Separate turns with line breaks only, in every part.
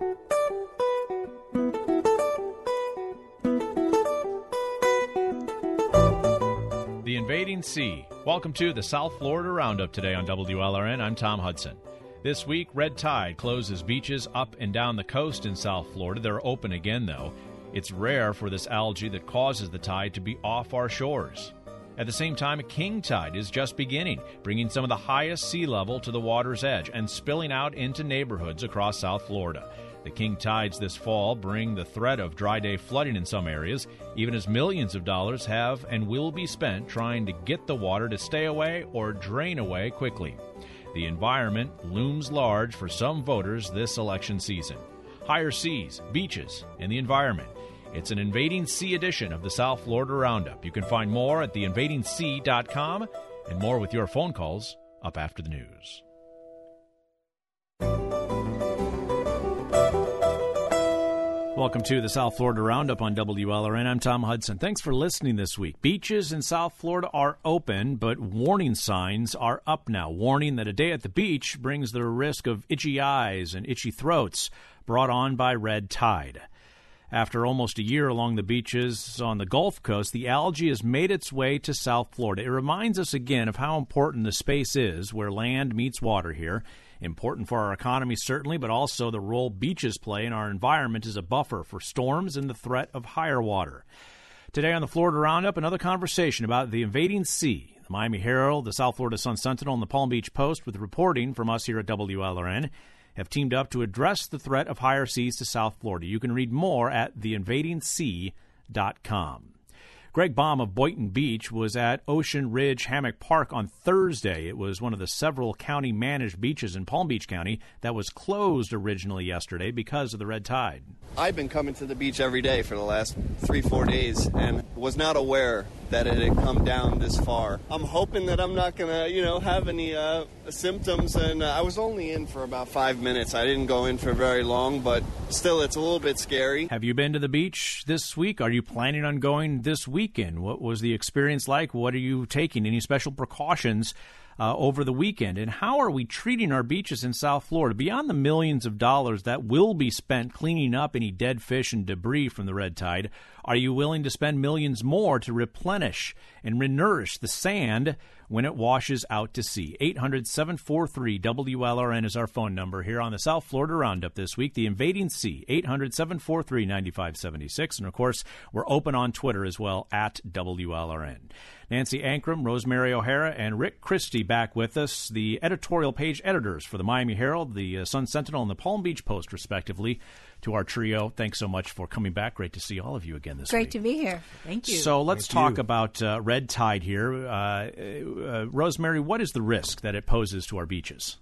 The invading sea. Welcome to the South Florida Roundup today on WLRN. I'm Tom Hudson. This week, red tide closes beaches up and down the coast in South Florida. They're open again, though. It's rare for this algae that causes the tide to be off our shores. At the same time, a king tide is just beginning, bringing some of the highest sea level to the water's edge and spilling out into neighborhoods across South Florida. The king tides this fall bring the threat of dry day flooding in some areas, even as millions of dollars have and will be spent trying to get the water to stay away or drain away quickly. The environment looms large for some voters this election season. Higher seas, beaches, and the environment. It's an Invading Sea edition of the South Florida Roundup. You can find more at theinvadingsea.com and more with your phone calls up after the news. Welcome to the South Florida Roundup on WLRN. I'm Tom Hudson. Thanks for listening this week. Beaches in South Florida are open, but warning signs are up now, warning that a day at the beach brings the risk of itchy eyes and itchy throats brought on by red tide. After almost a year along the beaches on the Gulf Coast, the algae has made its way to South Florida. It reminds us again of how important the space is where land meets water here. Important for our economy, certainly, but also the role beaches play in our environment as a buffer for storms and the threat of higher water. Today on the Florida Roundup, another conversation about the invading sea. The Miami Herald, the South Florida Sun-Sentinel, and the Palm Beach Post, with reporting from us here at WLRN, have teamed up to address the threat of higher seas to South Florida. You can read more at theinvadingsea.com. Greg Baum of Boynton Beach was at Ocean Ridge Hammock Park on Thursday. It was one of the several county-managed beaches in Palm Beach County that was closed originally yesterday because of the red tide.
I've been coming to the beach every day for the last 3-4 days and was not aware that it had come down this far. I'm hoping that I'm not going to, have any symptoms, and I was only in for about 5 minutes. I didn't go in for very long, but still, it's a little bit scary.
Have you been to the beach this week? Are you planning on going this weekend? What was the experience like? What are you taking? Any special precautions over the weekend? And how are we treating our beaches in South Florida? Beyond the millions of dollars that will be spent cleaning up any dead fish and debris from the red tide, are you willing to spend millions more to replenish and renourish the sand when it washes out to sea? 800-743-WLRN is our phone number here on the South Florida Roundup this week. The Invading Sea, 800-743-9576. And, of course, we're open on Twitter as well, at WLRN. Nancy Ankrum, Rosemary O'Hara, and Rick Christie back with us, the editorial page editors for the Miami Herald, the Sun-Sentinel, and the Palm Beach Post, respectively. To our trio, thanks so much for coming back. Great to see all of you again this week.
Great to be here. Thank you.
So let's talk about red tide here. Rosemary, what is the risk that it poses to our beaches?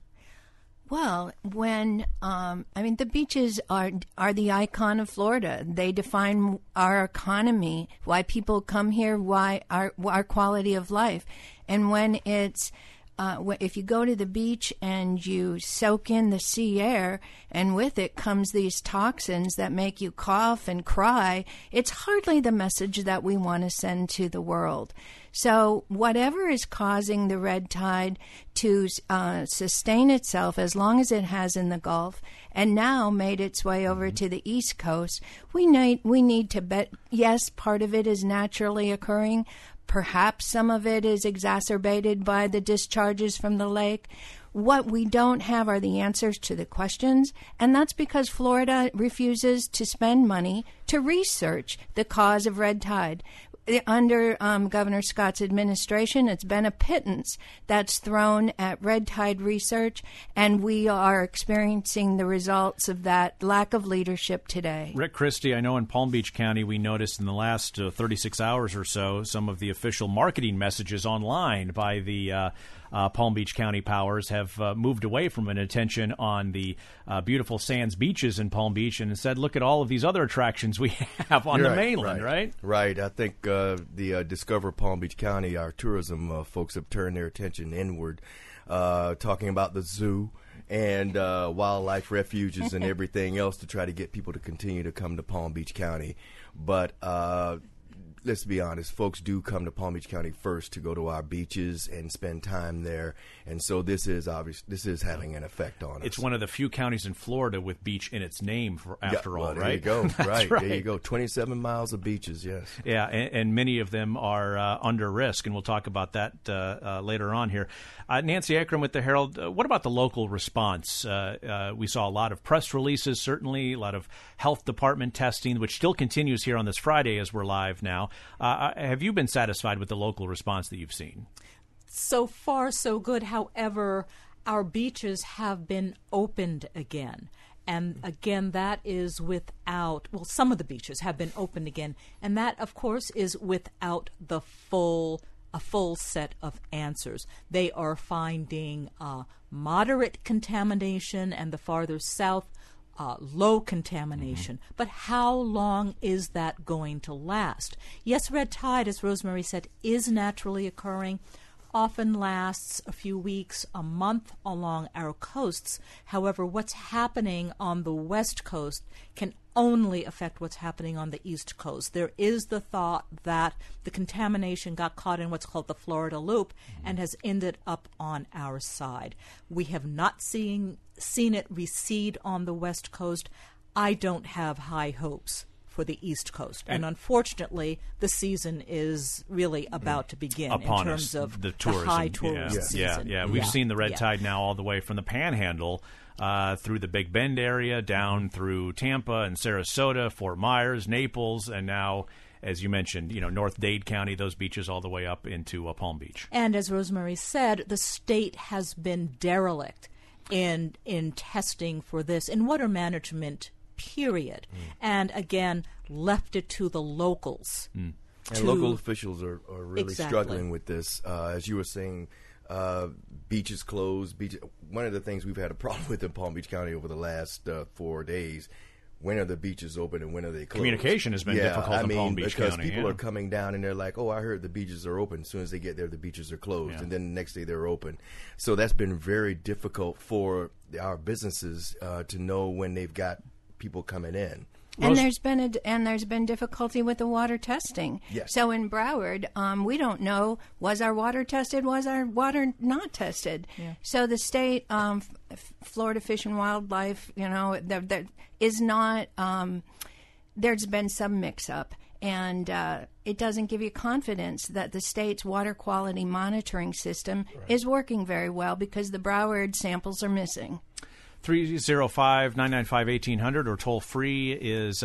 Well, when the beaches are the icon of Florida. They define our economy, why people come here, why our quality of life, and when it's if you go to the beach and you soak in the sea air, and with it comes these toxins that make you cough and cry, it's hardly the message that we want to send to the world. So whatever is causing the red tide to sustain itself, as long as it has in the Gulf, and now made its way over to the East Coast, we need to bet, yes, part of it is naturally occurring. Perhaps some of it is exacerbated by the discharges from the lake. What we don't have are the answers to the questions, and that's because Florida refuses to spend money to research the cause of red tide. Under Governor Scott's administration, it's been a pittance that's thrown at red tide research, and we are experiencing the results of that lack of leadership today.
Rick Christie, I know in Palm Beach County we noticed in the last 36 hours or so some of the official marketing messages online by the Palm Beach County powers have moved away from an attention on the beautiful sands beaches in Palm Beach and instead look at all of these other attractions we have on the mainland, right?
Right. I think the Discover Palm Beach County, our tourism folks have turned their attention inward, talking about the zoo and wildlife refuges and everything else to try to get people to continue to come to Palm Beach County. But let's be honest, folks do come to Palm Beach County first to go to our beaches and spend time there, and so this is having an effect on us.
It's one of the few counties in Florida with beach in its name, after all,
there
right?
You go. right,
right.
There you go. 27 miles of beaches, yes.
Yeah, and many of them are under risk, and we'll talk about that later on here. Nancy Akram with the Herald, what about the local response? We saw a lot of press releases, certainly, a lot of health department testing, which still continues here on this Friday as we're live now. Have you been satisfied with the local response that you've seen?
So far, so good. However, our beaches have been opened again. And again, that is without, well, some of the beaches have been opened again. And that, of course, is without a full set of answers. They are finding moderate contamination, and the farther south, low contamination. Mm-hmm. But how long is that going to last? Yes, red tide, as Rosemary said, is naturally occurring. Often lasts a few weeks, a month along our coasts. However, what's happening on the west coast can only affect what's happening on the east coast. There is the thought that the contamination got caught in what's called the Florida Loop and has ended up on our side. We have not seen it recede on the west coast. I don't have high hopes for the East Coast. And unfortunately, the season is really about to begin in terms of the tourism, high tourist season.
Yeah. We've seen the red tide now all the way from the Panhandle through the Big Bend area, down through Tampa and Sarasota, Fort Myers, Naples, and now, as you mentioned, North Dade County, those beaches all the way up into Palm Beach.
And as Rosemary said, the state has been derelict in testing for this in water management, period. And again, left it to the locals.
And local officials are really struggling with this. As you were saying, beaches closed. One of the things we've had a problem with in Palm Beach County over the last 4 days, when are the beaches open and when are they closed?
Communication has been difficult in Palm Beach
because
County.
People are coming down and they're like, oh, I heard the beaches are open. As soon as they get there, the beaches are closed. And then the next day they're open. So that's been very difficult for our businesses to know when they've got people coming in.
And there's been difficulty with the water testing.
Yes.
So in Broward, we don't know, was our water tested, was our water not tested? Yeah. So the state, Florida Fish and Wildlife, there is not. There's been some mix-up, and it doesn't give you confidence that the state's water quality monitoring system is working very well because the Broward samples are missing.
305-995-1800 or toll free is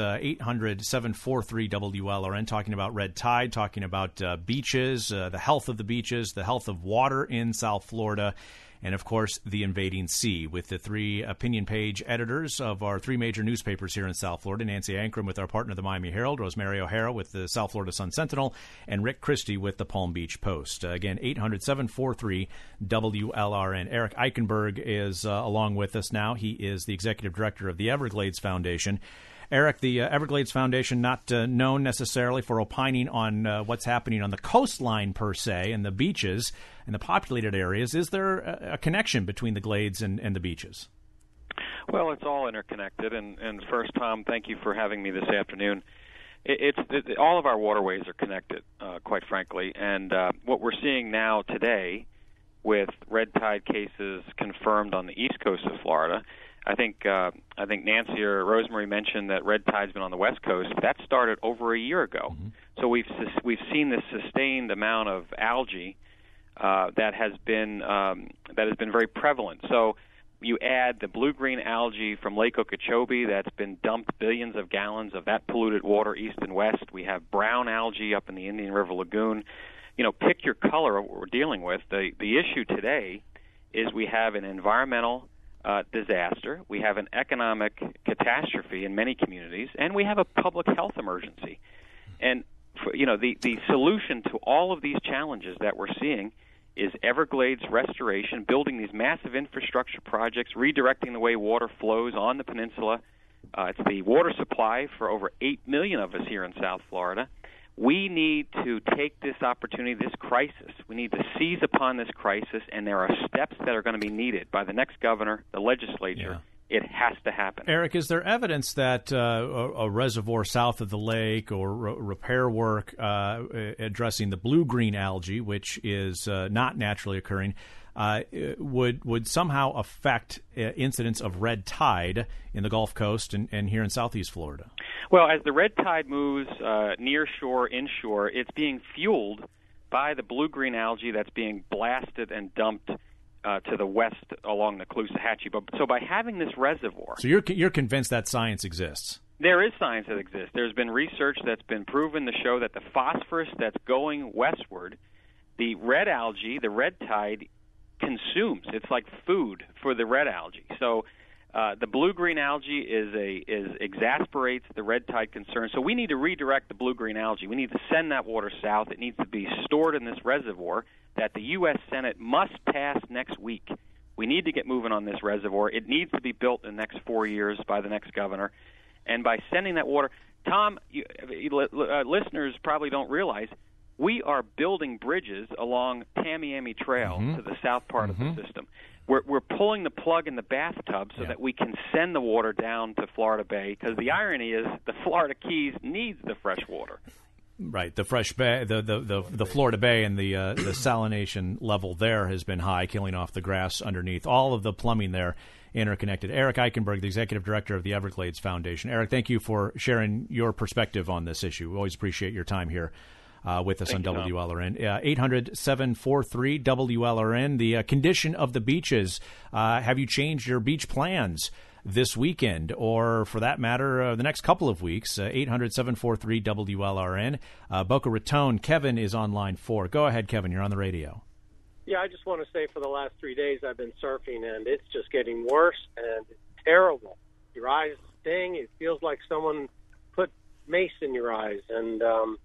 800-743-WLRN, talking about red tide, talking about beaches, the health of the beaches, the health of water in South Florida, and, of course, the invading sea, with the three opinion page editors of our three major newspapers here in South Florida, Nancy Akram with our partner, the Miami Herald, Rosemary O'Hara with the South Florida Sun-Sentinel, and Rick Christie with the Palm Beach Post. Again, 800-743-WLRN. Eric Eichenberg is along with us now. He is the executive director of the Everglades Foundation. Eric, the Everglades Foundation, not known necessarily for opining on what's happening on the coastline per se and the beaches and the populated areas. Is there a connection between the Glades and the beaches?
Well, it's all interconnected. And first, Tom, thank you for having me this afternoon. All of our waterways are connected, quite frankly. And what we're seeing now today with red tide cases confirmed on the east coast of Florida, I think Nancy or Rosemary mentioned that red tide's been on the west coast. That started over a year ago. Mm-hmm. So we've seen this sustained amount of algae that has been very prevalent. So you add the blue-green algae from Lake Okeechobee that's been dumped billions of gallons of that polluted water east and west. We have brown algae up in the Indian River Lagoon. Pick your color of what we're dealing with. The issue today is we have an environmental disaster, we have an economic catastrophe in many communities, and we have a public health emergency. And the solution to all of these challenges that we're seeing is Everglades restoration, building these massive infrastructure projects, redirecting the way water flows on the peninsula. It's the water supply for over 8 million of us here in South Florida. We need to take this opportunity, this crisis. We need to seize upon this crisis, and there are steps that are going to be needed by the next governor, the legislature, It has to happen.
Eric, is there evidence that a reservoir south of the lake or repair work addressing the blue-green algae, which is not naturally occurring, would somehow affect incidents of red tide in the Gulf Coast and here in southeast Florida?
Well, as the red tide moves near shore, inshore, it's being fueled by the blue-green algae that's being blasted and dumped to the west along the Caloosahatchee. So by having this reservoir...
So you're convinced that science exists?
There is science that exists. There's been research that's been proven to show that the phosphorus that's going westward, the red algae, the red tide, consumes. It's like food for the red algae. So the blue-green algae exasperates the red tide concern. So we need to redirect the blue-green algae. We need to send that water south. It needs to be stored in this reservoir that the U.S. Senate must pass next week. We need to get moving on this reservoir. It needs to be built in the next 4 years by the next governor. And by sending that water, Tom, listeners probably don't realize, we are building bridges along Tamiami Trail to the south part of the system. We're pulling the plug in the bathtub so that we can send the water down to Florida Bay, because the irony is the Florida Keys needs the fresh water.
Right, the fresh bay, the Florida Bay, and the salination level there has been high, killing off the grass underneath. All of the plumbing there interconnected. Eric Eichenberg, the executive director of the Everglades Foundation. Eric, thank you for sharing your perspective on this issue. We always appreciate your time here with us on WLRN. 800-743-WLRN. The condition of the beaches. Have you changed your beach plans this weekend, or for that matter, the next couple of weeks? 800-743-WLRN. Boca Raton, Kevin is on line 4. Go ahead, Kevin. You're on the radio.
Yeah, I just want to say for the last 3 days I've been surfing, and it's just getting worse, and it's terrible. Your eyes sting. It feels like someone put mace in your eyes, and,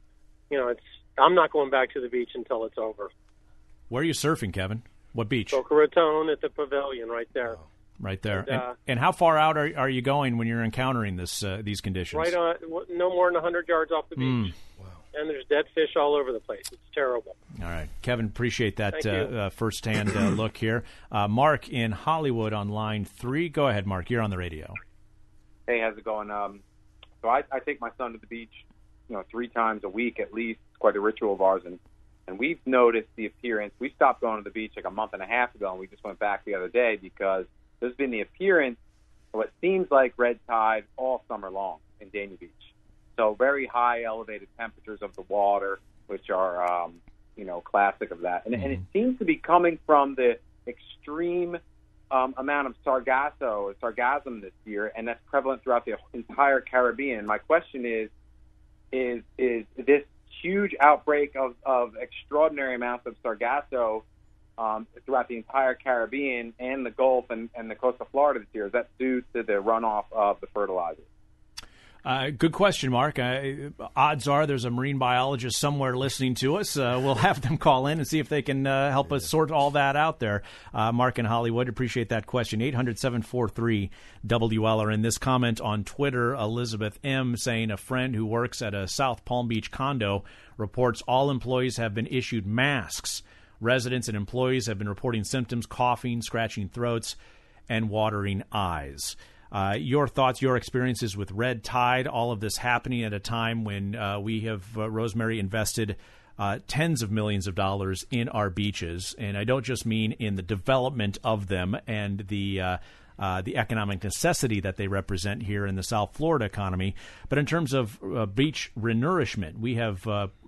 I'm not going back to the beach until it's over.
Where are you surfing, Kevin? What beach?
Boca Raton at the Pavilion right there.
Right there. And how far out are you going when you're encountering these conditions?
Right on, no more than 100 yards off the beach. Wow. And there's dead fish all over the place. It's terrible.
All right. Kevin, appreciate that firsthand look here. Mark in Hollywood on line 3. Go ahead, Mark. You're on the radio.
Hey, how's it going? So I take my son to the beach, 3 times a week at least. It's quite a ritual of ours. And we've noticed the appearance. We stopped going to the beach like a month and a half ago, and we just went back the other day because there's been the appearance of what seems like red tide all summer long in Dania Beach. So very high elevated temperatures of the water, which are, classic of that. And it seems to be coming from the extreme amount of sargassum this year, and that's prevalent throughout the entire Caribbean. My question is this huge outbreak of extraordinary amounts of sargasso throughout the entire Caribbean and the Gulf and the coast of Florida this year, is that due to the runoff of the fertilizer?
Good question, Mark. Odds are there's a marine biologist somewhere listening to us. We'll have them call in and see if they can help us sort all that out there. Mark in Hollywood, appreciate that question. 800-743-WLRN. This comment on Twitter, Elizabeth M. saying a friend who works at a South Palm Beach condo reports all employees have been issued masks. Residents and employees have been reporting symptoms, coughing, scratching throats, and watering eyes. Your thoughts, your experiences with red tide, all of this happening at a time when we have, Rosemary, invested tens of millions of dollars in our beaches. And I don't just mean in the development of them and the economic necessity that they represent here in the South Florida economy, but in terms of beach renourishment. We have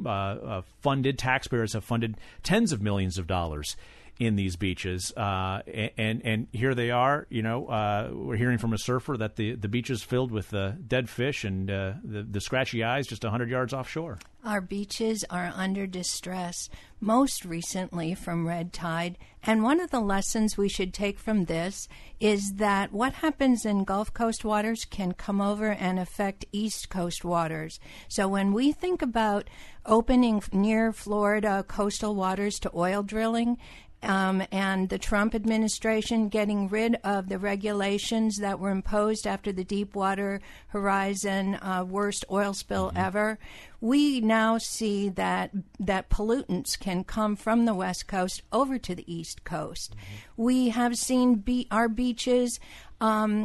taxpayers have funded tens of millions of dollars in these beaches, and here they are. We're hearing from a surfer that the beach is filled with dead fish and the scratchy eyes just 100 yards offshore.
Our beaches are under distress, most recently from red tide. And one of the lessons we should take from this is that what happens in Gulf Coast waters can come over and affect East Coast waters. So when we think about opening near Florida coastal waters to oil drilling, and the Trump administration getting rid of the regulations that were imposed after the Deepwater Horizon worst oil spill ever, we now see that pollutants can come from the West Coast over to the East Coast. We have seen our beaches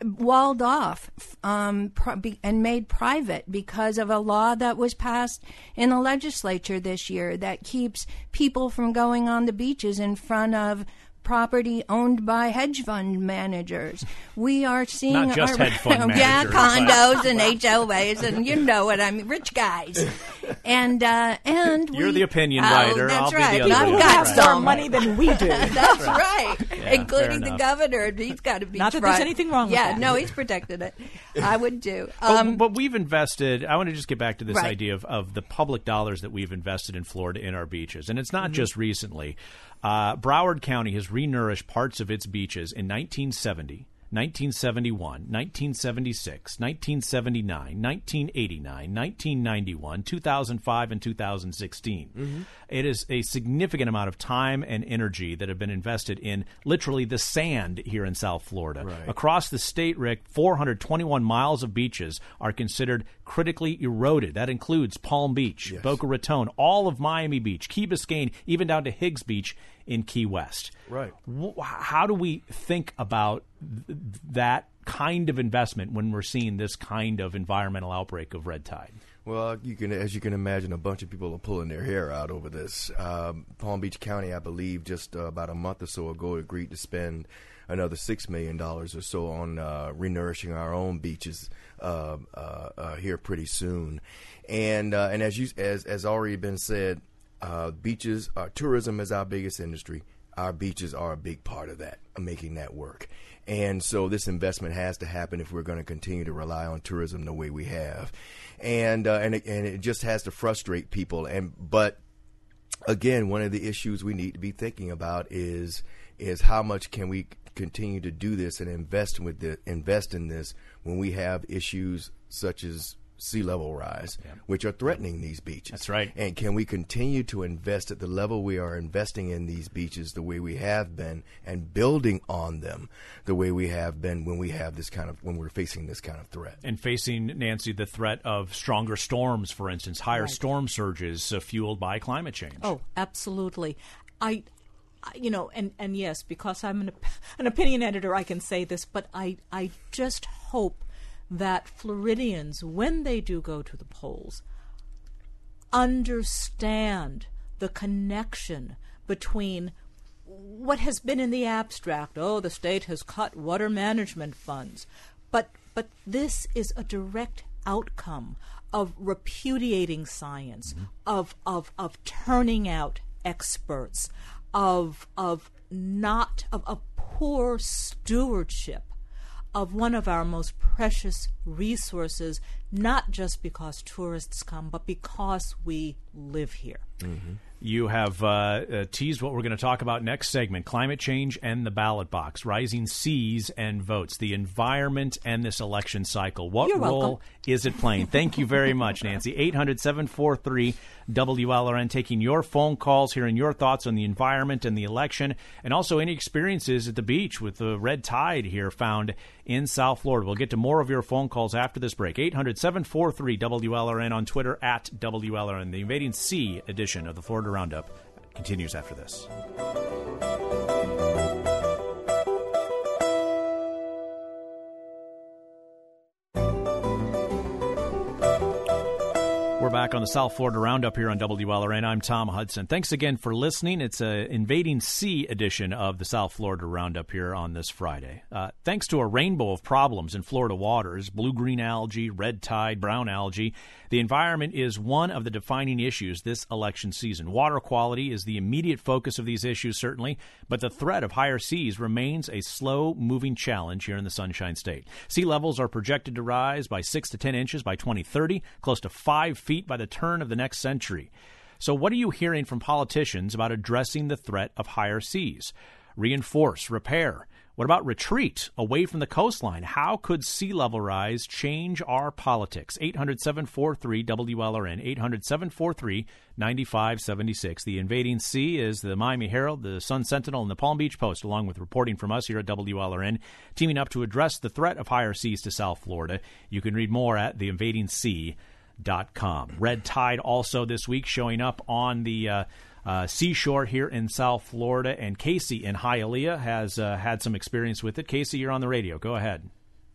walled off and made private because of a law that was passed in the legislature this year that keeps people from going on the beaches in front of property owned by hedge fund managers. We are seeing
not just hedge fund managers,
condos and HOAs, and you know what I mean, rich guys. And
you're the opinion writer.
That's
I'll
right.
Be the other
I've
guy.
got more money than we do.
That's right.
Yeah,
including the governor. He's got a beach.
Not that there's anything wrong with that.
Yeah, no, he's protected it. I would do.
But we've invested. I want to just get back to this
right.
idea of the public dollars that we've invested in Florida in our beaches, and it's not just recently. Broward County has renourished parts of its beaches in 1970, 1971, 1976, 1979, 1989, 1991, 2005, and 2016. Mm-hmm. It is a significant amount of time and energy that have been invested in literally the sand here in South Florida.
Right.
Across the state, Rick, 421 miles of beaches are considered critically eroded. That includes Palm Beach,
yes.
Boca Raton, all of Miami Beach, Key Biscayne, even down to Higgs Beach in Key West.
Right.
How do we think about that kind of investment when we're seeing this kind of environmental outbreak of red tide?
Well, as you can imagine, a bunch of people are pulling their hair out over this. Palm Beach County, I believe, just about a month or so ago, agreed to spend another $6 million or so on renourishing our own beaches here pretty soon. And as already been said, beaches, tourism is our biggest industry. Our beaches are a big part of that, making that work. And so this investment has to happen if we're going to continue to rely on tourism the way we have. And it just has to frustrate people. But again, one of the issues we need to be thinking about is how much can we continue to do this and invest in this when we have issues such as sea level rise, which are threatening these beaches.
That's right.
And can we continue to invest at the level we are investing in these beaches the way we have been and building on them the way we have been when we're facing this kind of threat?
And facing, Nancy, the threat of stronger storms, for instance, higher storm surges fueled by climate change.
Oh, absolutely. And yes, because I'm an opinion editor, I can say this, but I just hope that Floridians, when they do go to the polls, understand the connection between what has been in the abstract. Oh, the state has cut water management funds. But this is a direct outcome of repudiating science, of turning out experts, of poor stewardship of one of our most precious resources, not just because tourists come, but because we live here.
Mm-hmm. You have teased what we're going to talk about next segment, climate change and the ballot box, rising seas and votes, the environment and this election cycle. What role is it playing? Thank you very much, Nancy. 800-743-WLRN, taking your phone calls, hearing your thoughts on the environment and the election, and also any experiences at the beach with the red tide here found in South Florida. We'll get to more of your phone calls after this break. 800-743-WLRN on Twitter at WLRN. The Invading Sea edition of the Florida Roundup continues after this. We're back on the South Florida Roundup here on WLRN. I'm Tom Hudson. Thanks again for listening. It's an Invading Sea edition of the South Florida Roundup here on this Friday. Thanks to a rainbow of problems in Florida waters, blue-green algae, red tide, brown algae, the environment is one of the defining issues this election season. Water quality is the immediate focus of these issues, certainly, but the threat of higher seas remains a slow-moving challenge here in the Sunshine State. Sea levels are projected to rise by 6 to 10 inches by 2030, close to 5 feet by the turn of the next century. So what are you hearing from politicians about addressing the threat of higher seas? Reinforce, repair. What about retreat away from the coastline? How could sea level rise change our politics? 800-743-WLRN, 800-743-9576. The Invading Sea is the Miami Herald, the Sun Sentinel, and the Palm Beach Post, along with reporting from us here at WLRN, teaming up to address the threat of higher seas to South Florida. You can read more at theinvadingsea.com. Red tide also this week showing up on the seashore here in South Florida, and Casey in Hialeah has had some experience with it. Casey, you're on the radio. Go ahead.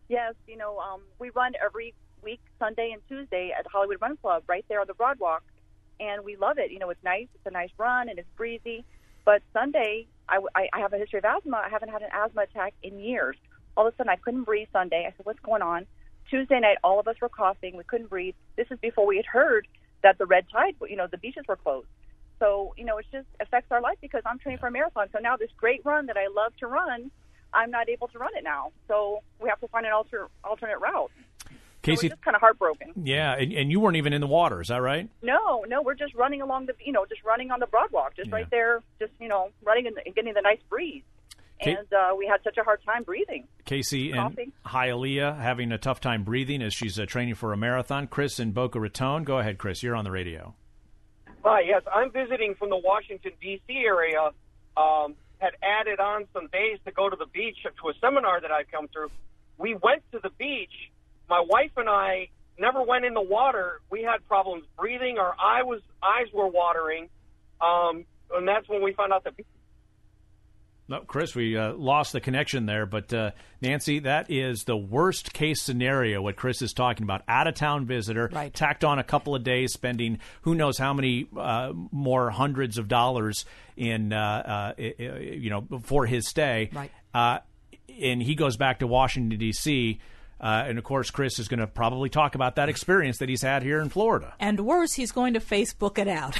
Yes, we run every week, Sunday and Tuesday at the Hollywood Run Club right there on the Broadwalk, and we love it. It's nice. It's a nice run, and it's breezy. But Sunday, I have a history of asthma. I haven't had an asthma attack in years. All of a sudden, I couldn't breathe Sunday. I said, what's going on? Tuesday night, all of us were coughing. We couldn't breathe. This is before we had heard that the red tide, the beaches were closed. So, it just affects our life because I'm training for a marathon. So now this great run that I love to run, I'm not able to run it now. So we have to find an alternate route.
Casey,
so we're just kind of heartbroken.
Yeah, and you weren't even in the water, is that right?
No, we're just running along just running on the Broadwalk, right there, just, running and getting the nice breeze. And we had such a hard time breathing.
Casey and Hialeah having a tough time breathing as she's training for a marathon. Chris in Boca Raton. Go ahead, Chris. You're on the radio.
Hi, yes. I'm visiting from the Washington, D.C. area. Had added on some days to go to the beach to a seminar that I'd come through. We went to the beach. My wife and I never went in the water. We had problems breathing. Our eyes were watering. And that's when we found out that.
No, Chris, we lost the connection there. But, Nancy, that is the worst case scenario, what Chris is talking about. Out-of-town visitor,
right.
Tacked on a couple of days, spending who knows how many more hundreds of dollars in, for his stay.
Right.
And he goes back to Washington, D.C., and, of course, Chris is going to probably talk about that experience that he's had here in Florida.
And worse, he's going to Facebook it out.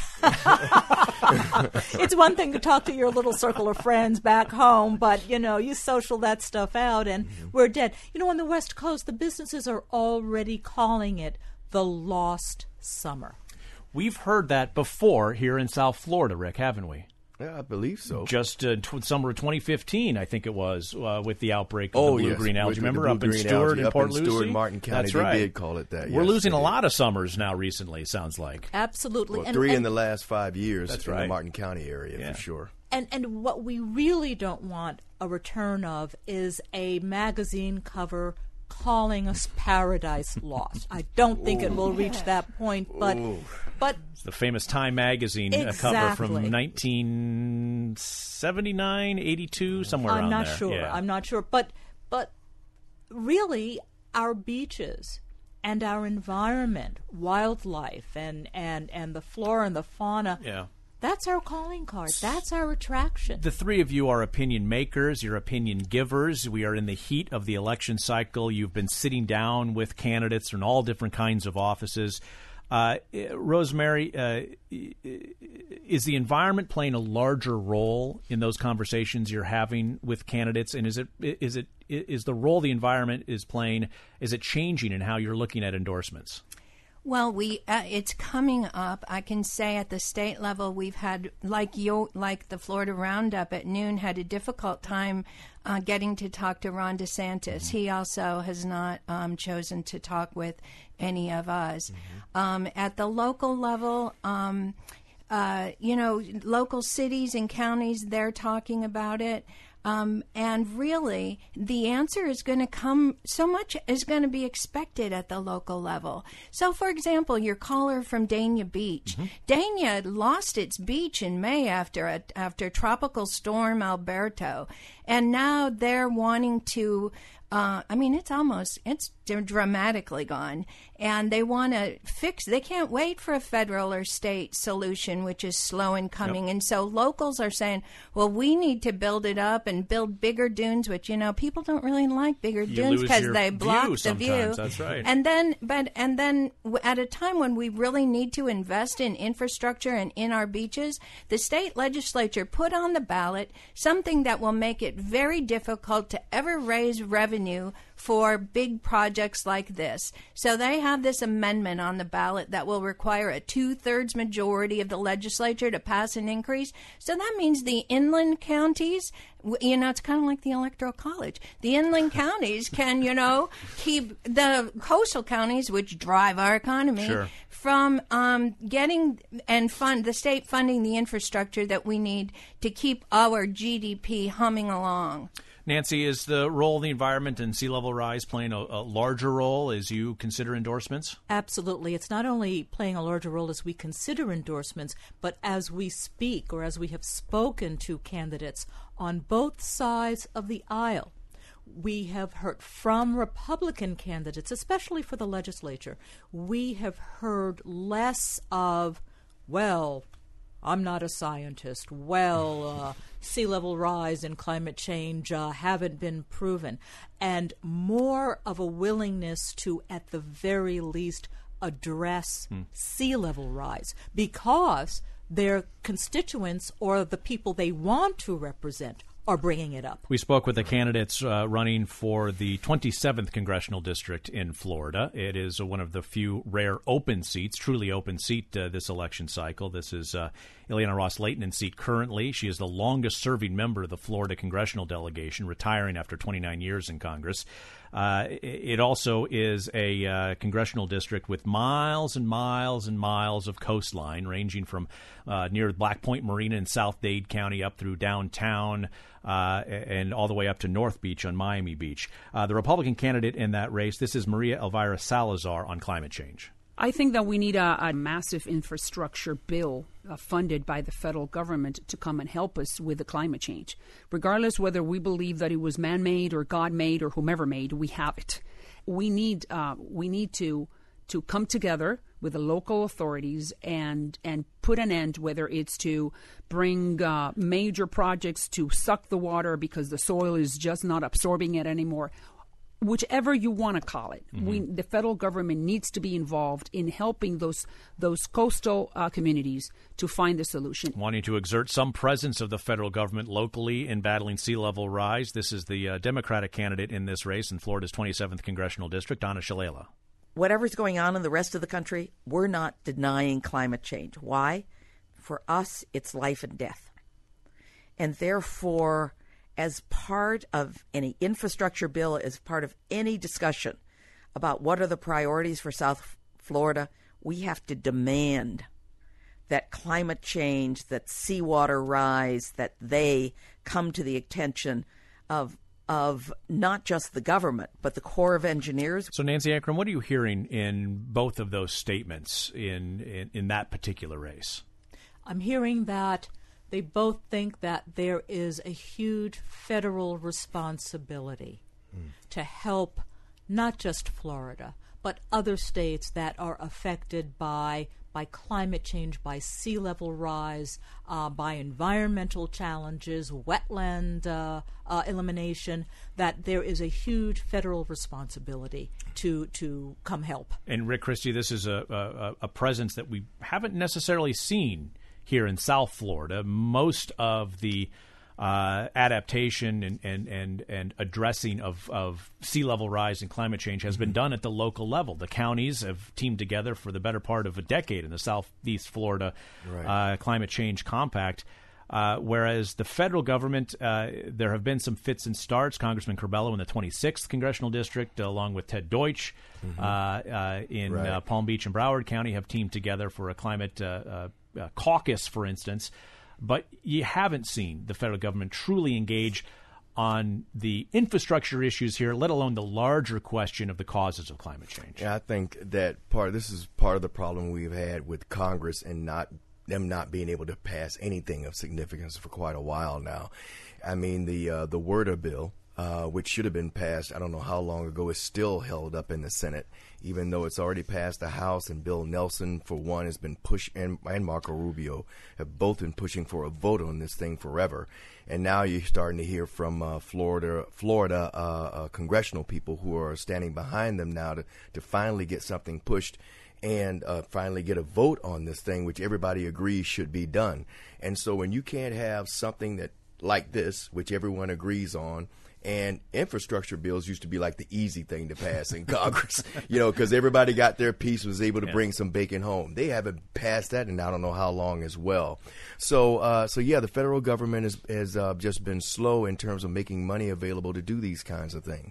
It's one thing to talk to your little circle of friends back home, but, you social that stuff out, and we're dead. On the West Coast, the businesses are already calling it the lost summer.
We've heard that before here in South Florida, Rick, haven't we?
Yeah, I believe so.
Just summer of 2015, I think it was, with the outbreak of the blue-green algae. Remember, up in Stewart and Port Lucie?
Stewart and Martin County,
That's right.
They did call it that.
We're losing a lot of summers now recently, sounds like.
Absolutely.
Well, three in the last 5 years
That's
in
right.
the Martin County area, for sure.
And what we really don't want a return of is a magazine cover calling us Paradise Lost. I don't think it will reach that point, but
it's the famous Time magazine cover from 1979, 82, somewhere around there.
I'm not sure. But really, our beaches and our environment, wildlife, and the flora and the fauna.
Yeah.
That's our calling card. That's our attraction.
The three of you are opinion makers. You're opinion givers. We are in the heat of the election cycle. You've been sitting down with candidates in all different kinds of offices. Rosemary, is the environment playing a larger role in those conversations you're having with candidates? And is the role the environment is playing, is it changing in how you're looking at endorsements?
Well, it's coming up. I can say at the state level, we've had, like the Florida Roundup at noon, had a difficult time getting to talk to Ron DeSantis. He also has not chosen to talk with any of us. At the local level, local cities and counties, they're talking about it. And really, the answer is going to come, so much is going to be expected at the local level. So, for example, your caller from Dania Beach. Dania lost its beach in May after Tropical Storm Alberto. And now they're wanting to, it's dramatically gone. And they want to they can't wait for a federal or state solution, which is slow in coming. Yep. And so locals are saying, well, we need to build it up and build bigger dunes, which, people don't really like bigger dunes because they block the view.
That's right.
And then at a time when we really need to invest in infrastructure and in our beaches, the state legislature put on the ballot something that will make it very difficult to ever raise revenue for big projects like this. So they have this amendment on the ballot that will require a 2/3 majority of the legislature to pass an increase. So that means the inland counties, it's kind of like the Electoral College. The inland counties can, keep the coastal counties, which drive our economy, from getting and the state funding the infrastructure that we need to keep our GDP humming along.
Nancy, is the role of the environment and sea level rise playing a larger role as you consider endorsements?
Absolutely. It's not only playing a larger role as we consider endorsements, but as we speak or as we have spoken to candidates on both sides of the aisle. we have heard from Republican candidates, especially for the legislature, we have heard less of, well, I'm not a scientist. Well, sea level rise and climate change haven't been proven. And more of a willingness to, at the very least, address sea level rise, because their constituents or the people they want to represent are bringing it up.
We spoke with the candidates running for the 27th Congressional District in Florida. It is one of the few rare open seats, truly open seat this election cycle. This is Ileana Ros-Lehtinen in seat currently. She is the longest-serving member of the Florida congressional delegation, retiring after 29 years in Congress. It also is a congressional district with miles and miles and miles of coastline, ranging from near Black Point Marina in South Dade County up through downtown and all the way up to North Beach on Miami Beach. The Republican candidate in that race, this is Maria Elvira Salazar on climate change.
I think that we need a massive infrastructure bill funded by the federal government to come and help us with the climate change. Regardless whether we believe that it was man-made or God-made or whomever made, we have it. We need to come together with the local authorities and put an end, whether it's to bring major projects to suck the water because the soil is just not absorbing it anymore. Whichever you want to call it, the federal government needs to be involved in helping those coastal communities to find the solution.
Wanting to exert some presence of the federal government locally in battling sea level rise, this is the Democratic candidate in this race in Florida's 27th Congressional District, Donna Shalala.
Whatever's going on in the rest of the country, we're not denying climate change. Why? For us, it's life and death. And therefore, as part of any infrastructure bill, as part of any discussion about what are the priorities for South Florida, we have to demand that climate change, that seawater rise, that they come to the attention of not just the government, but the Corps of Engineers.
So, Nancy Ankrum, what are you hearing in both of those statements in that particular race?
I'm hearing that they both think that there is a huge federal responsibility to help not just Florida, but other states that are affected by climate change, by sea level rise, by environmental challenges, wetland elimination, that there is a huge federal responsibility to come help. And
Rick Christie, this is a presence that we haven't necessarily seen here in South Florida. Most of the adaptation and addressing of sea level rise and climate change has been done at the local level. The counties have teamed together for the better part of a decade in the Southeast Florida Climate Change Compact. Whereas the federal government, there have been some fits and starts. Congressman Curbelo in the 26th Congressional District, along with Ted Deutsch in Palm Beach and Broward County, have teamed together for a climate caucus, for instance. But you haven't seen the federal government truly engage on the infrastructure issues here, let alone the larger question of the causes of climate change.
Yeah, I think that this is part of the problem we've had with Congress and them not being able to pass anything of significance for quite a while now. I mean, the WRDA bill, which should have been passed, I don't know how long ago, is still held up in the Senate, even though it's already passed the House. And Bill Nelson, for one, has been and Marco Rubio have both been pushing for a vote on this thing forever. And now you're starting to hear from Florida congressional people who are standing behind them now to finally get something pushed and finally get a vote on this thing, which everybody agrees should be done. And so when you can't have something that like this, which everyone agrees on, and infrastructure bills used to be like the easy thing to pass in Congress, because everybody got their piece, was able to bring some bacon home. They haven't passed that in I don't know how long as well. So the federal government has just been slow in terms of making money available to do these kinds of things.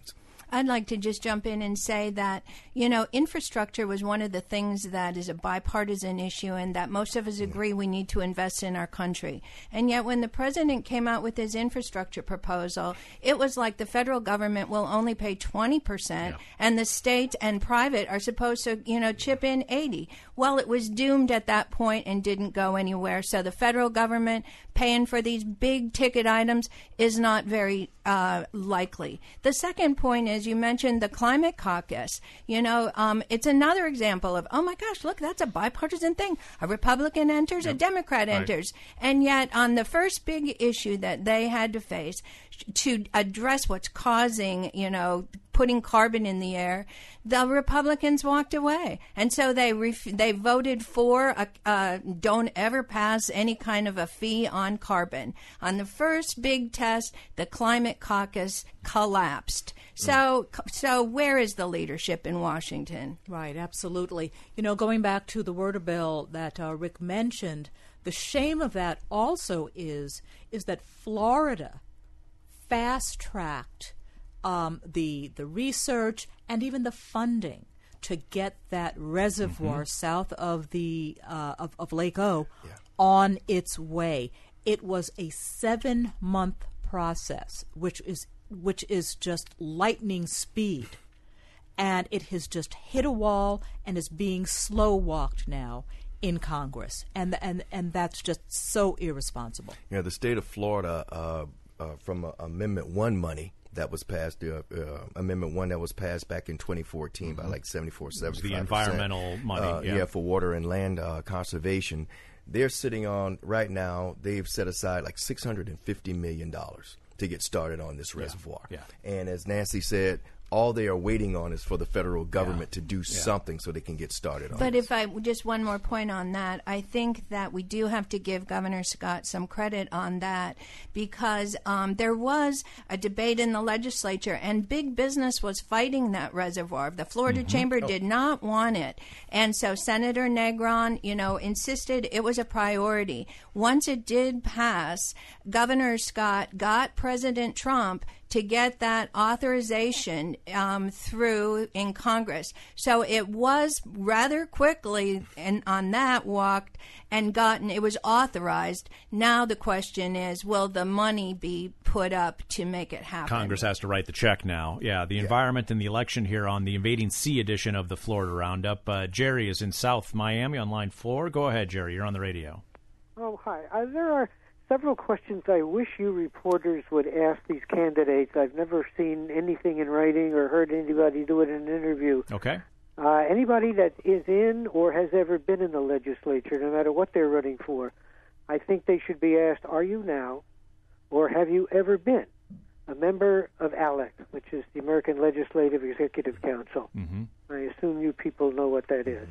I'd like to just jump in and say that, infrastructure was one of the things that is a bipartisan issue and that most of us agree we need to invest in our country. And yet when the president came out with his infrastructure proposal, it was like the federal government will only pay 20% and the state and private are supposed to, chip in 80. Well, it was doomed at that point and didn't go anywhere. So the federal government paying for these big ticket items is not very likely. The second point is you mentioned the climate caucus. It's another example of, oh my gosh, look, that's a bipartisan thing. A Republican enters, a Democrat enters. And yet on the first big issue that they had to face to address what's causing, putting carbon in the air, the Republicans walked away. And so they voted for don't ever pass any kind of a fee on carbon. On the first big test, the climate caucus collapsed. So where is the leadership in Washington?
Right, absolutely. Going back to the Werder bill that Rick mentioned, the shame of that also is that Florida fast-tracked the research and even the funding to get that reservoir south of the of Lake O on its way. It was a 7-month process, which is just lightning speed, and it has just hit a wall and is being slow walked now in Congress, and that's just so irresponsible.
Yeah, the state of Florida, from Amendment 1 money that was passed, Amendment 1 that was passed back in 2014 by like 74-75%.
The environmental money,
for water and land conservation. They're sitting on, right now, they've set aside like $650 million to get started on this reservoir.
Yeah.
And as Nancy said, all they are waiting on is for the federal government to do something so they can get started on it.
But if I just one more point on that, I think that we do have to give Governor Scott some credit on that because there was a debate in the legislature and big business was fighting that reservoir. The Florida Chamber did not want it. And so Senator Negron, insisted it was a priority. Once it did pass, Governor Scott got President Trump to get that authorization through in Congress. So it was rather quickly and on that walked and it was authorized. Now the question is, will the money be put up to make it happen?
Congress has to write the check now. Yeah, the environment and the election here on the Invading Sea edition of the Florida Roundup. Jerry is in South Miami on line 4. Go ahead, Jerry. You're on the radio.
Oh, hi. There are several questions I wish you reporters would ask these candidates. I've never seen anything in writing or heard anybody do it in an interview.
Okay.
Anybody that is in or has ever been in the legislature, no matter what they're running for, I think they should be asked, are you now or have you ever been a member of ALEC, which is the American Legislative Executive Council? I assume you people know what that is.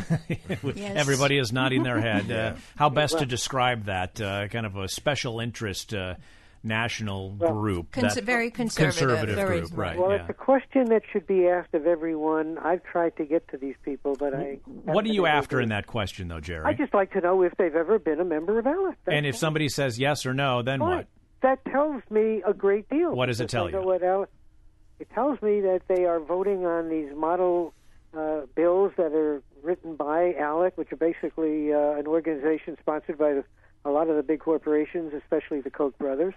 Yes.
Everybody is nodding their head. How best to describe that? Kind of a special interest national group.
Very conservative
group, right.
Well, it's a question that should be asked of everyone. I've tried to get to these people, but I...
What are you after in that question, though, Jerry?
I'd just like to know if they've ever been a member of ALEC.
And if somebody says yes or no, then what?
That tells me a great deal.
What does it tell you?
It tells me that they are voting on these model bills that are written by ALEC, which are basically an organization sponsored by a lot of the big corporations, especially the Koch brothers.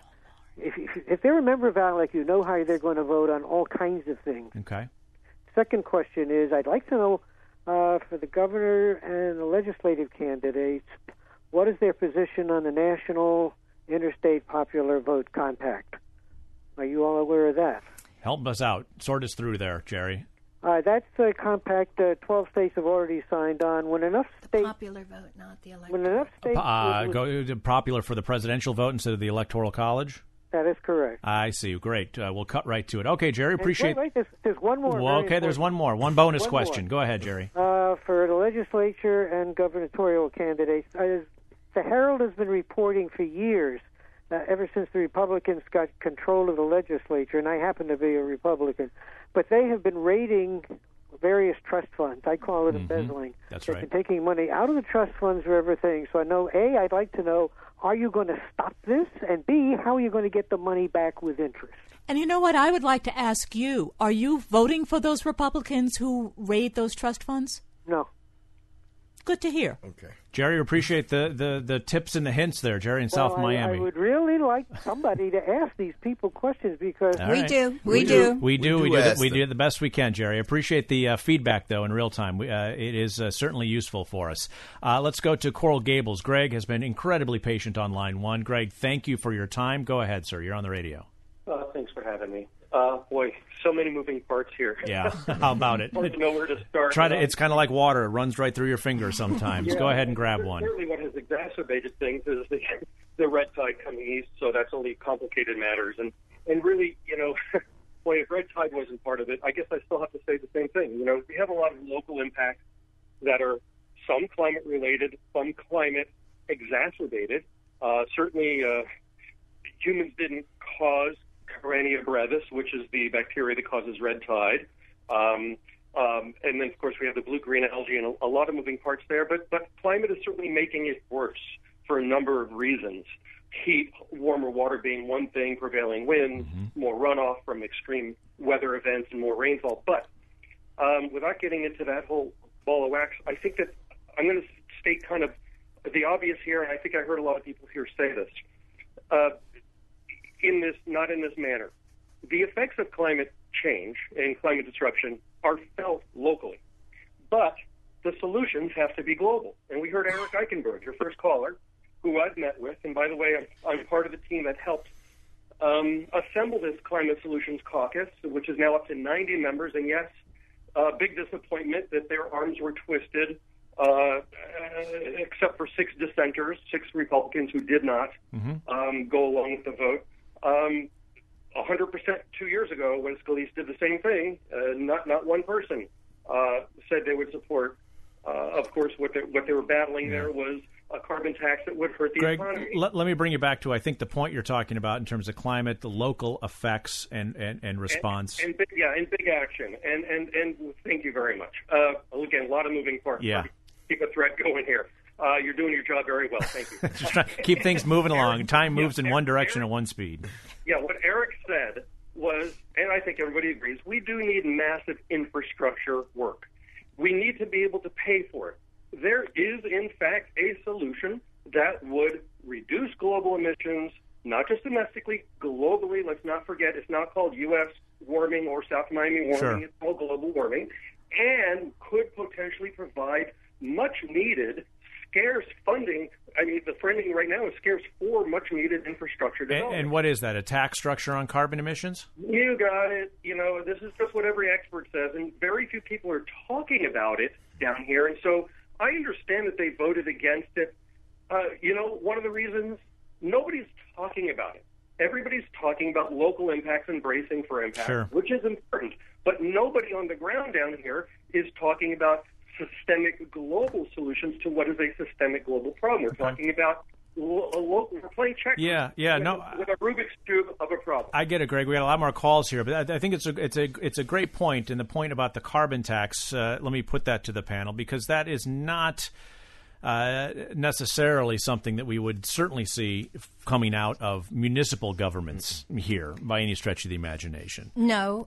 If they're a member of ALEC, you know how they're going to vote on all kinds of things.
Okay.
Second question is, I'd like to know for the governor and the legislative candidates, what is their position on the National Interstate Popular Vote Compact? Are you all aware of that?
Help us out. Sort us through there, Jerry.
That's a compact 12 states have already signed on. When enough states...
Popular vote, not the electoral.
When enough states...
Go to popular for the presidential vote instead of the Electoral College?
That is correct.
I see. Great. We'll cut right to it. Okay, Jerry, appreciate...
Wait, there's one more.
Well, okay, there's one more. One bonus question. Go ahead, Jerry.
For the legislature and gubernatorial candidates, the Herald has been reporting for years, ever since the Republicans got control of the legislature, and I happen to be a Republican, but they have been raiding various trust funds. I call it embezzling.
That's
They've
right.
been taking money out of the trust funds for everything. So I know, A, I'd like to know, are you going to stop this? And B, how are you going to get the money back with interest?
And you know what? I would like to ask you, are you voting for those Republicans who raid those trust funds?
No.
Good to hear.
Okay.
Jerry, appreciate the tips and the hints there, Jerry in South Miami.
I would really like somebody to ask these people questions because
We
do the best we can, Jerry. Appreciate the feedback, though, in real time. It is certainly useful for us. Let's go to Coral Gables. Greg has been incredibly patient on line one. Greg, thank you for your time. Go ahead, sir. You're on the radio.
Thanks for having me. Boy, so many moving parts here.
Yeah, how about it?
I don't know where to start.
It's kind of like water. It runs right through your fingers sometimes.
Yeah,
go ahead and grab one.
Certainly what has exacerbated things is the red tide coming east, so that's only complicated matters. And really, boy, if red tide wasn't part of it, I guess I still have to say the same thing. We have a lot of local impacts that are some climate-related, some climate exacerbated. Certainly, humans didn't cause Carenia brevis, which is the bacteria that causes red tide. And then, of course, we have the blue-green algae and a lot of moving parts there. But climate is certainly making it worse for a number of reasons. Heat, warmer water being one thing, prevailing winds, more runoff from extreme weather events, and more rainfall. But without getting into that whole ball of wax, I think that I'm going to state kind of the obvious here, and I think I heard a lot of people here say this. Not in this manner. The effects of climate change and climate disruption are felt locally, but the solutions have to be global. And we heard Eric Eichenberg, your first caller, who I've met with, and by the way, I'm part of the team that helped assemble this Climate Solutions Caucus, which is now up to 90 members, and yes, big disappointment that their arms were twisted, except for 6 dissenters, 6 Republicans who did not go along with the vote. 100% 2 years ago, when Scalise did the same thing, not one person said they would support. Of course, what they were battling there was a carbon tax that would hurt the economy.
Let me bring you back to, I think, the point you're talking about in terms of climate, the local effects and response.
And big action. And thank you very much. Again, a lot of moving parts.
Yeah.
Keep a thread going here. You're doing your job very well. Thank you.
Just trying to keep things moving along. Time moves in one direction at one speed.
Yeah, what Eric said was, and I think everybody agrees, we do need massive infrastructure work. We need to be able to pay for it. There is, in fact, a solution that would reduce global emissions, not just domestically, globally. Let's not forget, it's not called U.S. warming or South Miami warming.
Sure.
It's called global warming, and could potentially provide much-needed scarce funding. I mean, the funding right now is scarce for much-needed infrastructure development.
And what is that, a tax structure on carbon emissions?
You got it. This is just what every expert says, and very few people are talking about it down here. And so I understand that they voted against it. One of the reasons nobody's talking about it. Everybody's talking about local impacts and bracing for impacts,
Sure.
which is important. But nobody on the ground down here is talking about systemic global solutions to what is a systemic global problem. We're talking about we're playing checkers with a Rubik's Cube of a problem.
I get it, Greg. We got a lot more calls here, but I think it's a great point, and the point about the carbon tax, let me put that to the panel, because that is not necessarily something that we would certainly see coming out of municipal governments here by any stretch of the imagination.
No,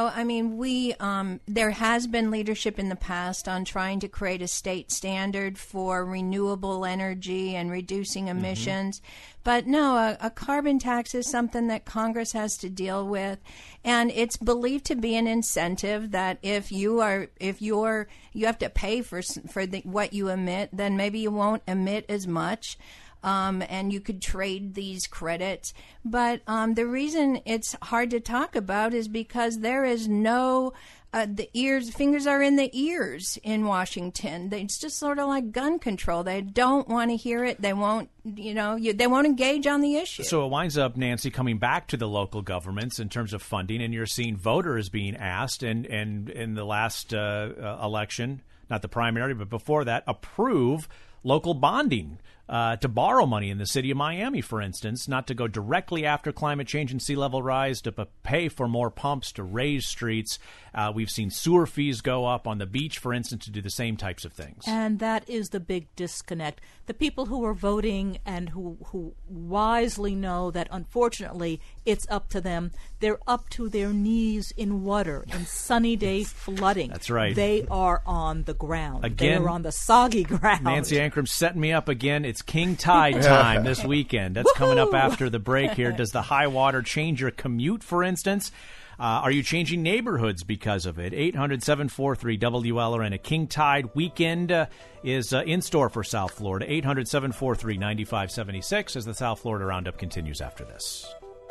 there has been leadership in the past on trying to create a state standard for renewable energy and reducing emissions. But no, a carbon tax is something that Congress has to deal with, and it's believed to be an incentive that if you have to pay for what you emit, then maybe you won't emit as much. And you could trade these credits. But the reason it's hard to talk about is because there is no fingers are in the ears in Washington. It's just sort of like gun control. They don't want to hear it. They won't, they won't engage on the issue.
So it winds up, Nancy, coming back to the local governments in terms of funding, and you're seeing voters being asked, and in the last election, not the primary, but before that, approve local bonding to borrow money in the city of Miami, for instance, not to go directly after climate change and sea level rise, to pay for more pumps to raise streets. We've seen sewer fees go up on the beach, for instance, to do the same types of things.
And that is the big disconnect. The people who are voting and who wisely know that, unfortunately, it's up to them. They're up to their knees in water, in sunny day flooding.
That's right.
They are on the ground.
Again,
they are on the soggy ground.
Nancy Ankrum setting me up again. It's King Tide time this weekend. That's coming up after the break here. Does the high water change your commute, for instance? Are you changing neighborhoods because of it? 800-743-WLRN. A King Tide weekend is in store for South Florida. 800-743-9576 as the South Florida Roundup continues after this.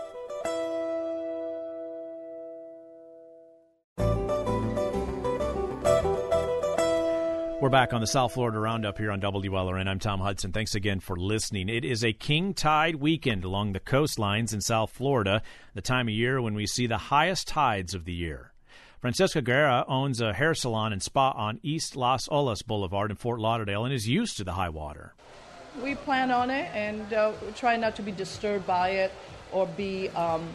We're back on the South Florida Roundup here on WLRN. I'm Tom Hudson. Thanks again for listening. It is a King Tide weekend along the coastlines in South Florida, the time of year when we see the highest tides of the year. Francesca Guerra owns a hair salon and spa on East Las Olas Boulevard in Fort Lauderdale and is used to the high water.
We plan on it and try not to be disturbed by it or be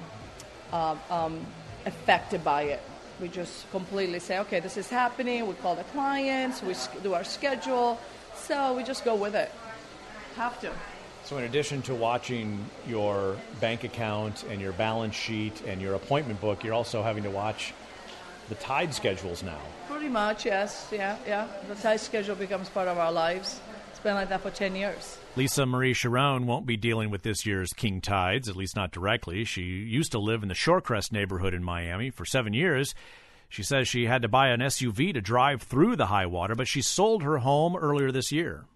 affected by it. We just completely say, okay, this is happening. We call the clients. We do our schedule. So we just go with it. Have to.
So in addition to watching your bank account and your balance sheet and your appointment book, you're also having to watch the tide schedules now.
Pretty much, yes. Yeah. The tide schedule becomes part of our lives. It's been like that for 10 years.
Lisa Marie Sharon won't be dealing with this year's King Tides, at least not directly. She used to live in the Shorecrest neighborhood in Miami for 7 years. She says she had to buy an SUV to drive through the high water, but she sold her home earlier this year.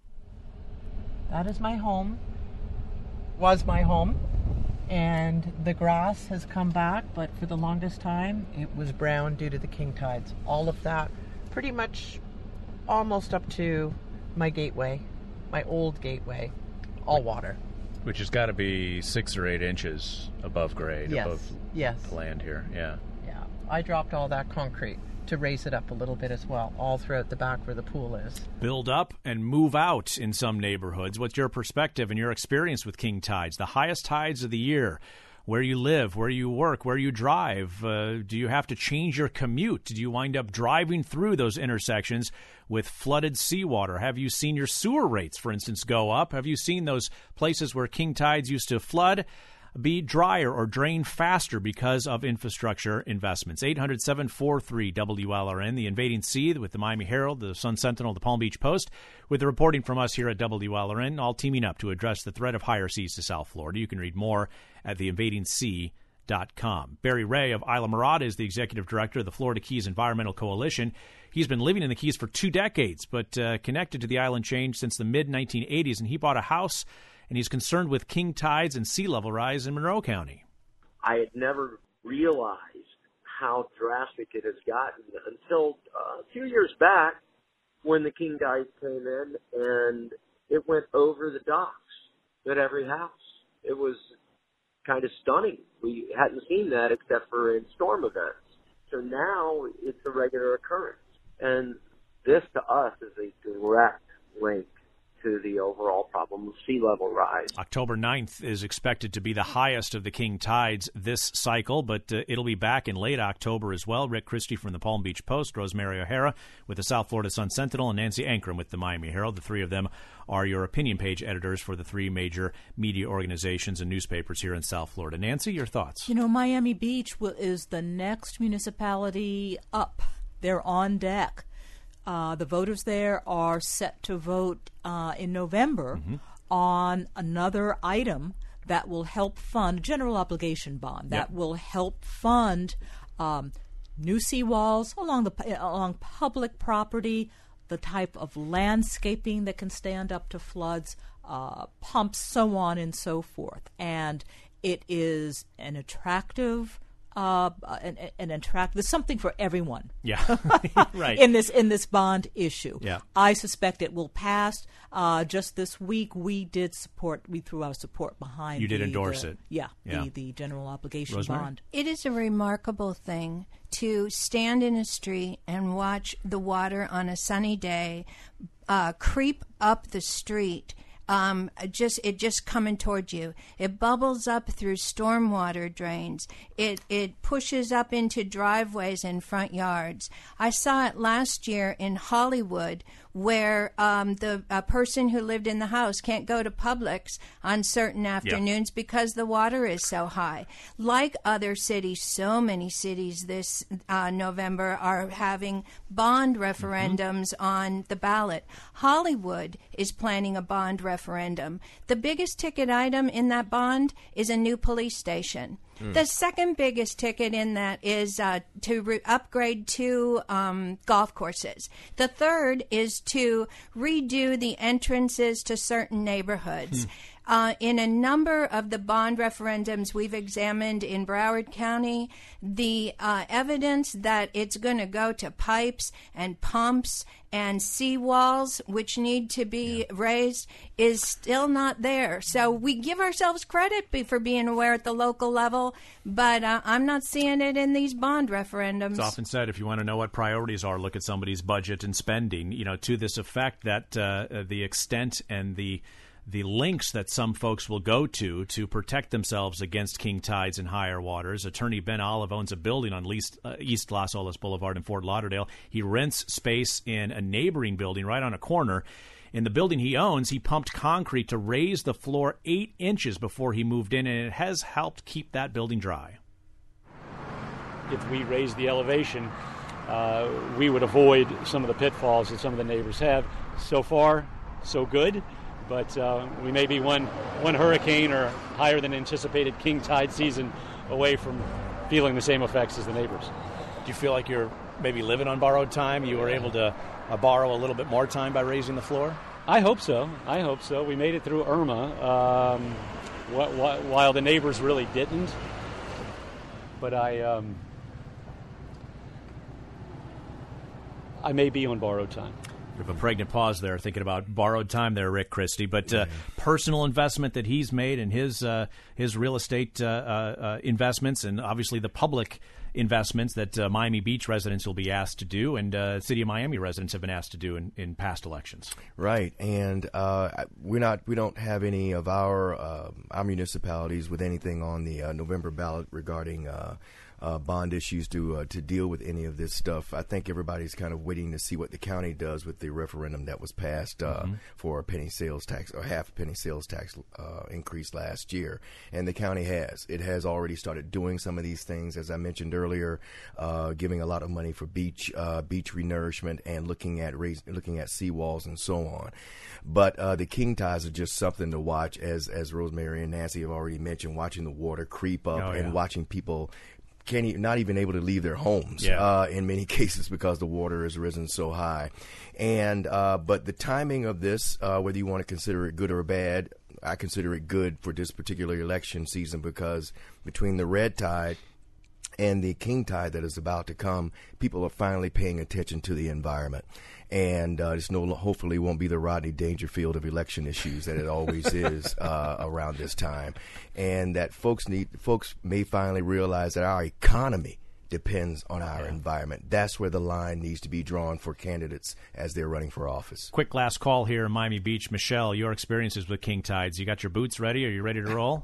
That is my home. Was my home. And the grass has come back, but for the longest time, it was brown due to the King Tides. All of that, pretty much almost up to my gateway. My old gateway, all water.
Which has got to be 6 or 8 inches above grade, above the land here. Yeah.
I dropped all that concrete to raise it up a little bit as well, all throughout the back where the pool is.
Build up and move out in some neighborhoods. What's your perspective and your experience with King Tides, the highest tides of the year? Where you live, where you work, where you drive. Do you have to change your commute? Do you wind up driving through those intersections with flooded seawater? Have you seen your sewer rates, for instance, go up? Have you seen those places where King Tides used to flood be drier or drain faster because of infrastructure investments? 800-743-WLRN, the Invading Sea with the Miami Herald, the Sun Sentinel, the Palm Beach Post, with the reporting from us here at WLRN, all teaming up to address the threat of higher seas to South Florida. You can read more at theinvadingsea.com. Barry Ray of Isla Mirada is the executive director of the Florida Keys Environmental Coalition. He's been living in the Keys for 2 decades, but connected to the island change since the mid-1980s, and he bought a house, and he's concerned with king tides and sea level rise in Monroe County.
I had never realized how drastic it has gotten until a few years back when the king tides came in and it went over the docks at every house. It was kind of stunning. We hadn't seen that except for in storm events. So now it's a regular occurrence. And this to us is a direct link to the overall problem of sea level rise.
October 9th is expected to be the highest of the king tides this cycle, but it'll be back in late October as well. Rick Christie from the Palm Beach Post, Rosemary O'Hara with the South Florida Sun Sentinel, and Nancy Ankrum with the Miami Herald. The three of them are your opinion page editors for the 3 major media organizations and newspapers here in South Florida. Nancy, your thoughts?
You know, Miami Beach is the next municipality up. They're on deck. The voters there are set to vote in November on another item that will help fund general obligation bond that will help fund new seawalls along public property, the type of landscaping that can stand up to floods, pumps, so on and so forth. And it is an attractive an attract. There's something for everyone.
Yeah, right.
in this bond issue.
Yeah.
I suspect it will pass. Just this week, we threw our support behind.
You did endorse it.
Yeah. The general obligation
Rosemary?
bond.
It is a remarkable thing to stand in a street and watch the water on a sunny day creep up the street. Just coming towards you. It bubbles up through stormwater drains. It pushes up into driveways and front yards. I saw it last year in Hollywood, where a person who lived in the house can't go to Publix on certain afternoons because the water is so high. Like other cities, so many cities this November are having bond referendums on the ballot. Hollywood is planning a bond referendum. The biggest ticket item in that bond is a new police station. The second biggest ticket in that is to upgrade 2 golf courses. The third is to redo the entrances to certain neighborhoods. In a number of the bond referendums we've examined in Broward County, the evidence that it's going to go to pipes and pumps and seawalls, which need to be raised, is still not there. So we give ourselves credit for being aware at the local level, but I'm not seeing it in these bond referendums.
It's often said, if you want to know what priorities are, look at somebody's budget and spending. To this effect, that the extent and the links that some folks will go to protect themselves against king tides and higher waters. Attorney Ben Olive owns a building on East Las Olas Boulevard in Fort Lauderdale. He rents space in a neighboring building right on a corner. In the building he owns, he pumped concrete to raise the floor 8 inches before he moved in, and it has helped keep that building dry.
If we raise the elevation, we would avoid some of the pitfalls that some of the neighbors have. So far, so good. But we may be one hurricane or higher than anticipated king tide season away from feeling the same effects as the neighbors.
Do you feel like you're maybe living on borrowed time? You were able to borrow a little bit more time by raising the floor?
I hope so. We made it through Irma, while the neighbors really didn't. But I may be on borrowed time.
You have a pregnant pause there, thinking about borrowed time there, Rick Christie. But personal investment that he's made in his real estate investments, and obviously the public investments that Miami Beach residents will be asked to do, and City of Miami residents have been asked to do in past elections.
Right, and we don't have any of our municipalities with anything on the November ballot regarding bond issues to deal with any of this stuff. I think everybody's kind of waiting to see what the county does with the referendum that was passed for a penny sales tax, or half a penny sales tax increase last year. And the county has already started doing some of these things, as I mentioned earlier, giving a lot of money for beach renourishment and looking at seawalls and so on. But the king tides are just something to watch, as Rosemary and Nancy have already mentioned, watching the water creep up and watching people not even able to leave their homes in many cases because the water has risen so high. And but the timing of this, whether you want to consider it good or bad, I consider it good for this particular election season, because between the red tide and the king tide that is about to come, people are finally paying attention to the environment. And hopefully won't be the Rodney Dangerfield of election issues that it always is around this time. And that folks may finally realize that our economy depends on our environment. That's where the line needs to be drawn for candidates as they're running for office.
Quick last call here in Miami Beach. Michelle, your experiences with king tides. You got your boots ready? Are you ready to roll?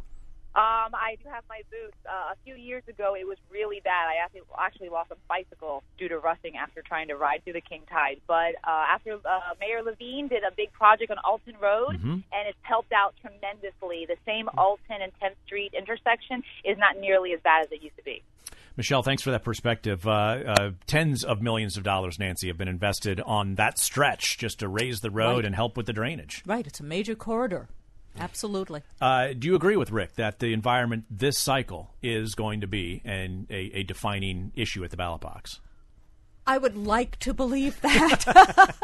I do have my boots. A few years ago, it was really bad. I actually lost a bicycle due to rusting after trying to ride through the king tide. But after Mayor Levine did a big project on Alton Road, and it's helped out tremendously. The same Alton and 10th Street intersection is not nearly as bad as it used to be.
Michelle, thanks for that perspective. Tens of millions of dollars, Nancy, have been invested on that stretch just to raise the road and help with the drainage.
Right. It's a major corridor. Absolutely.
Do you agree with Rick that the environment this cycle is going to be a defining issue at the ballot box?
I would like to believe that.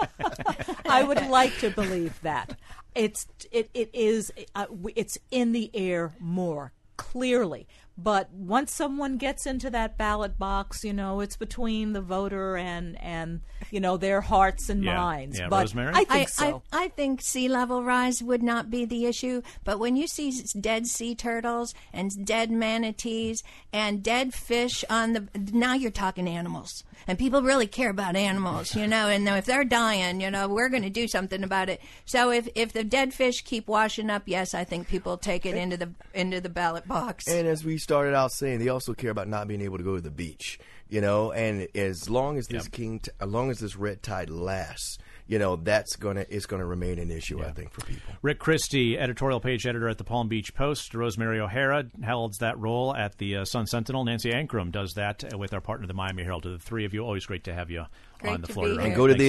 I would like to believe that. It is. It's in the air more clearly. But once someone gets into that ballot box, it's between the voter and their hearts and minds.
Yeah,
but
Rosemary?
I think so.
I think sea level rise would not be the issue, but when you see dead sea turtles and dead manatees and dead fish now you're talking animals. And people really care about animals, and if they're dying, we're going to do something about it. So if the dead fish keep washing up, yes, I think people take it into the ballot box.
And as we started out saying, they also care about not being able to go to the beach, and as long as this as long as this red tide lasts, it's gonna remain an issue, I think, for people.
Rick Christie, editorial page editor at the Palm Beach Post. Rosemary O'Hara holds that role at the Sun Sentinel. Nancy Ankrum does that with our partner, the Miami Herald. To the three of you, always great to have you on the Florida.
And go to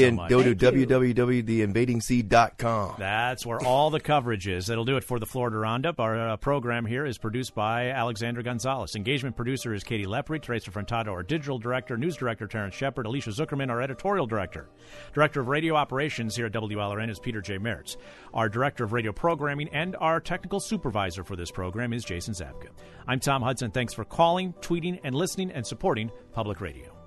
www.theinvadingseed.com.
That's where all the coverage is. That'll do it for the Florida Roundup. Our program here is produced by Alexandra Gonzalez. Engagement producer is Katie Lepre. Teresa Frantado, our digital director. News director, Terrence Shepard. Alicia Zuckerman, our editorial director. Director of radio operations here at WLRN is Peter J. Mertz. Our director of radio programming and our technical supervisor for this program is Jason Zabka. I'm Tom Hudson. Thanks for calling, tweeting, and listening and supporting Public Radio.